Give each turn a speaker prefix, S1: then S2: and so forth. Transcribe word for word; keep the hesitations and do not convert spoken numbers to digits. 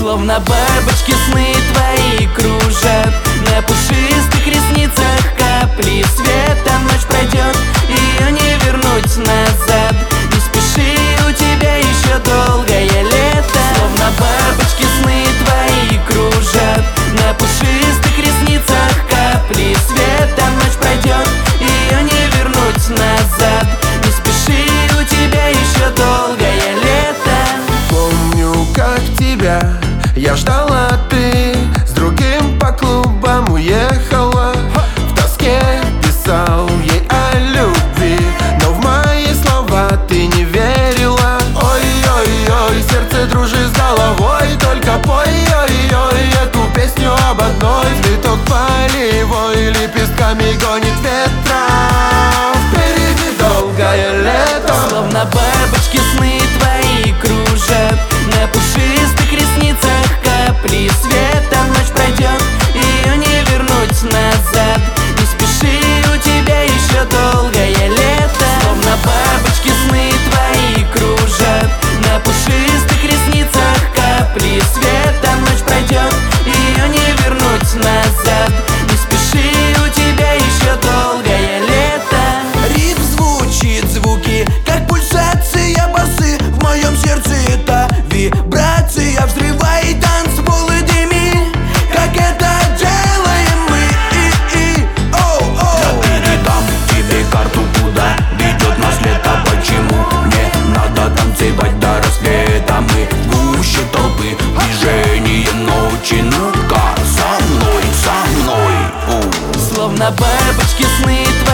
S1: Словно бабочки сны твои кружат на пушистых ресницах капли света. Ночь пройдет, ее не вернуть назад. Не спеши, у тебя еще долгое лето. Словно бабочки сны твои кружат на пушистых ресницах капли света. Ночь пройдет, ее не вернуть назад. Не спеши, у тебя еще долгое лето.
S2: Помню, как тебя я ждала, ты с другим по клубам уехала. В тоске писал ей о любви, но в мои слова ты не верила. Ой-ой-ой, сердце дружи с головой, только пой, ой-ой, эту песню об одной. Цветок полевой лепестками гонит ветра. Впереди долгое лето.
S1: Словно бабочки сны твои кружат на пушистых ресницах капли света. Ночь пройдет, ее не вернуть назад. Не спеши, у тебя еще долгое лето. Словно бабочки сны твои кружат на пушистых ресницах капли света. Ночь пройдет, ее не вернуть назад. Не спеши, у тебя еще долгое лето.
S3: Ритм звучит, звуки, как пульсация басы. В моем сердце это вибрация. Взрывай танцполы, дыми, как это делаем мы. И, и, оу, оу.
S4: Я передам тебе карту, куда ведет нас лето. Почему мне надо танцевать до рассвета? Мы гуще толпы, движение ночи. Ну-ка, со мной, со мной. У.
S1: Словно бабочки сны твои